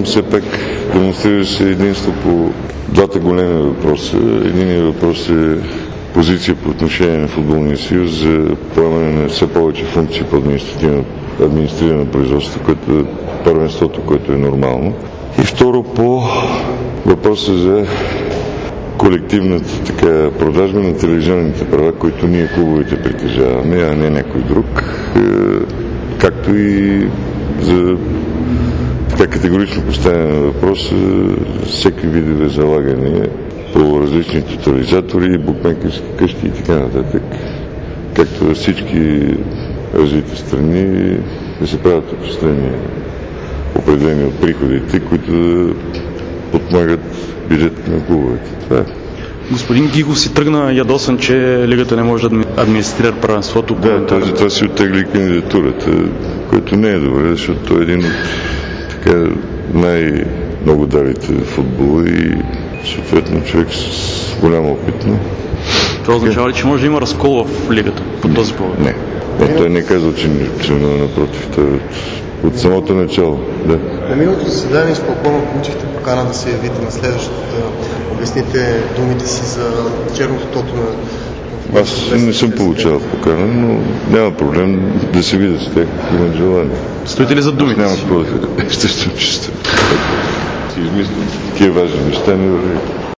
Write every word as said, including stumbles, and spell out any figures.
там все пак демонстрира се единство по двата големи въпроса. Единият въпрос е позиция по отношение на Футболния съюз за поемане на все повече функции по администриране на производството, което е първенството, което е нормално. И второ, по въпроса за колективната така, продажба на телевизионните права, които ние клубовете притежаваме, а не някой друг, както и за така категорично поставяне на въпроса всеки видове залагания по различни тотализатори, букмекерски къщи и така нататък, както във всички развити страни да се правят отчисления определени от приходите, които да подпомагат бюджетите на клубовете. Това е. Господин Гигов си тръгна ядосан, че Лигата не може да администрира първенството. Да, той затова си оттегли кандидатурата, което не е добре, защото той е един от така най-много дарите в футбола и съответно човек с голям опит. Но... Това означава ли, че може да има разкол в Лигата по този повод? Не. Не, той не е казал, че не, напротив. Той от, от самото начало. Да. На миналото заседание спокойно получихте покана да се явите на следващото, да обясните думите си за черното тото на... Аз не съм получавал покана, но няма проблем да се видя с тях, ако имат желание. Стоите ли за думите? Няма какво да ще съм чиста. Си измислям такива важни неща, не върви.